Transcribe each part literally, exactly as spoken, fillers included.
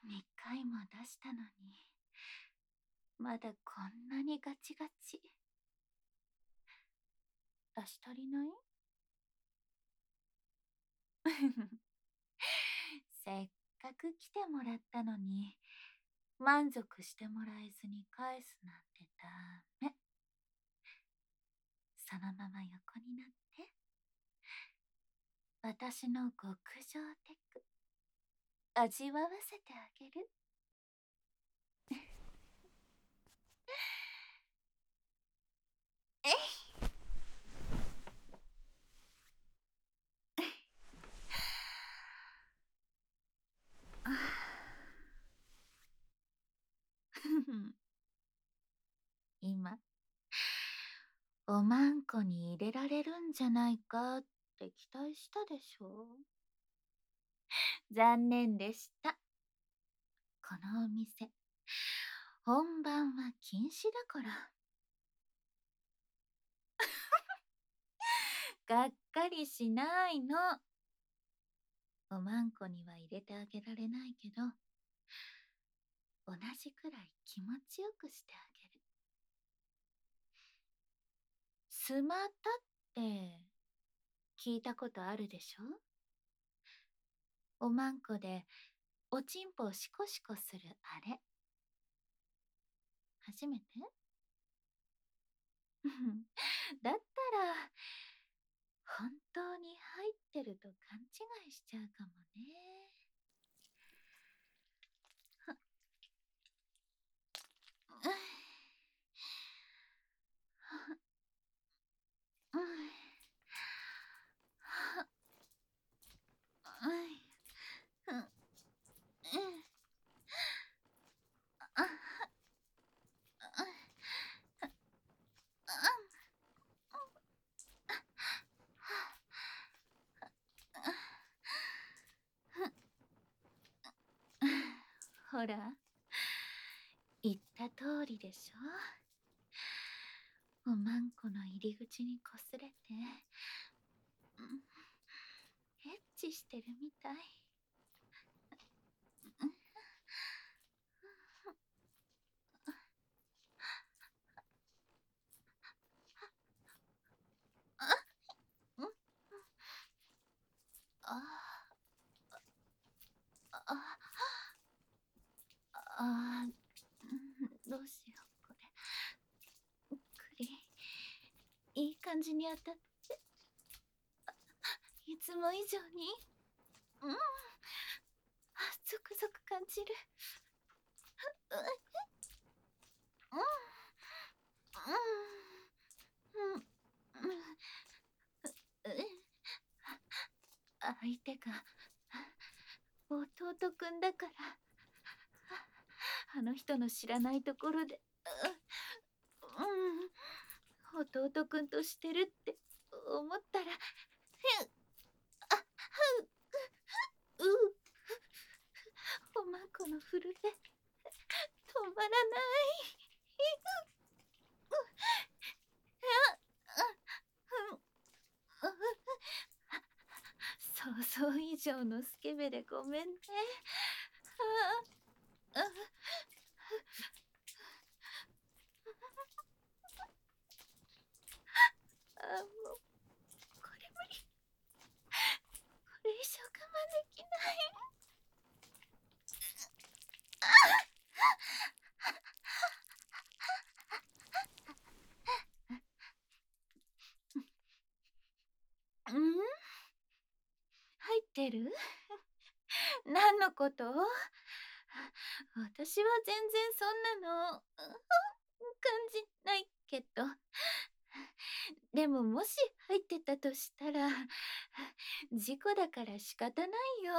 にかいも出したのに、まだこんなにガチガチ。出し足りない？せっかく来てもらったのに、満足してもらえずに返すなんてダメ。そのまま横になって。私の極上テク、味わわせてあげる。えい今、おまんこに入れられるんじゃないかって期待したでしょ？残念でした。このお店、本番は禁止だから。がっかりしないの。おまんこには入れてあげられないけど、同じくらい気持ちよくしてあげる。スマタって聞いたことあるでしょ？おまんこでおちんぽをシコシコするあれ。初めて？だったら、本当に入ってると勘違いしちゃうかもね。ほら、言った通りでしょ。おまんこの入り口にこすれて、エッチしてるみたい。あああ、どうしようこれ。栗、いい感じに当たって、いつも以上に、うん、ゾクゾク感じる。うん、うん、うん、相手が弟くんだから、あの人の知らないところで、うん、弟くんとしてるって思ったら、ううおまんこの震え止まらない。想像以上のスケベでごめんね。あああ、もうこれ無理。これ以上我慢できない。うん？入ってる？何のこと？私は全然そんなの感じないけど。でももし入ってたとしたら、事故だから仕方ないよ。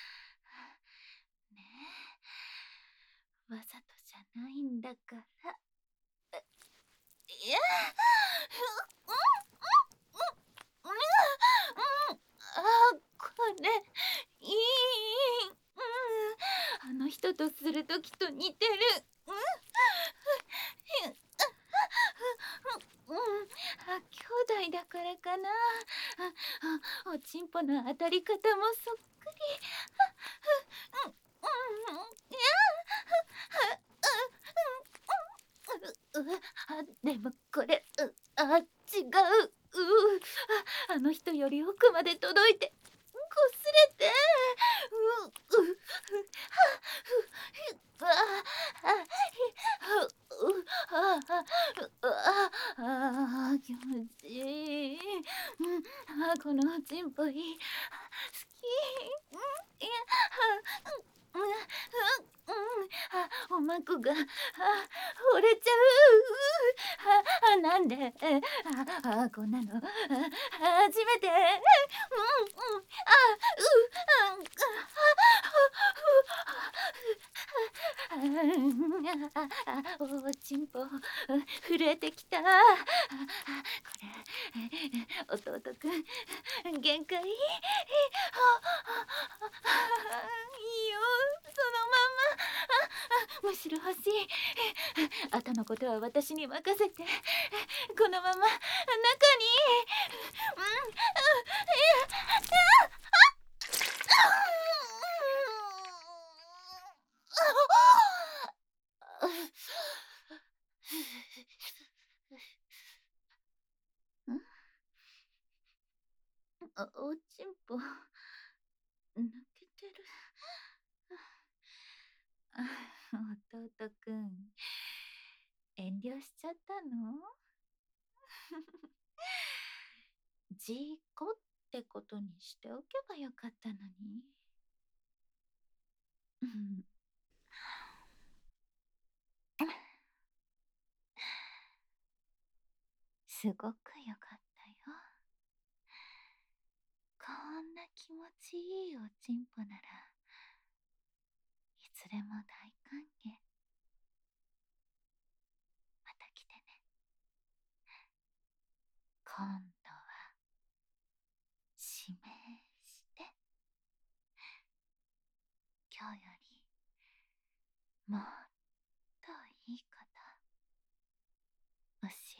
ねえ、わざとじゃないんだから。いや、うん、うん、うん、あ、これ、いい、うん、あの人とするときと似てる。うん、うん、あ、兄弟だからかな。あ、おちんぽの当たり方もそっくり。うん、うん、 あ、でもこれ、うあ、違う。うあ、あの人より奥まで届いて、こすれて、うう、ふ、は、ふ、ふ、ああ、ひ、う、ああ、うあああ、気持ちいい。うん、あ、このチンポいい。好き。うん、いや、は、うん、うん、うん、あ、おまこが、あ、折れちゃう。あ、あ、なんで、あ、あ、こんなの、あ、初めて。うん、うん、あ、う、あ、ん、あ、あ、あ、おちんぽ、震えてきた。あ、これ、弟くん、限界。いいよ、そのまま。あ、むしろ欲しい。あとのことは私に任せて。このまま中に。うん、いや、ん、おおちんぽ抜けてる。あ、弟くん、遠慮しちゃったの？事故ってことにしておけばよかったのに。うん、すごくよかったよ。こんな気持ちいいおちんぽならいつでも大歓迎。また来てね。今度は指名して、今日よりもっといいこと教